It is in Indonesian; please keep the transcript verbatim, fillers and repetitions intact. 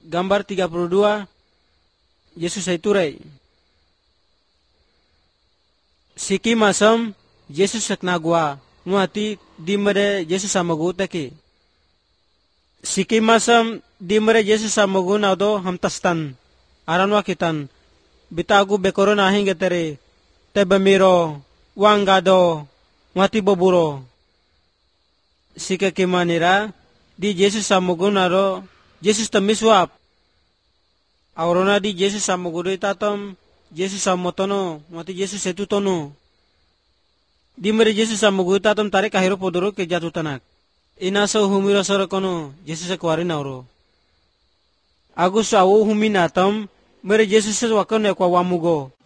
gambar tiga puluh dua, Yesus iturai. Siki masam Yesus seknagwa, nuati di mere Yesus samagutaki. Siki masam di mere Yesus samaguna do hamtastan, aranwa kitan, bitagu bekoron ahin getere, tebamiro, wangado, nuati boburo. Sika kimanira di Yesus samaguna do, Yesus tamiswap. Aurona di Yesus samugudo itatom, Yesus samotono, mati Yesus etutono. Di mere Yesus samugudo itatom tarik kahiro podoro ke jatuh tanak. Inaso humiro sorokono, Yesus ekuari nauro. Agus awu huminatom, mere Yesus wakon ekwa wamugo.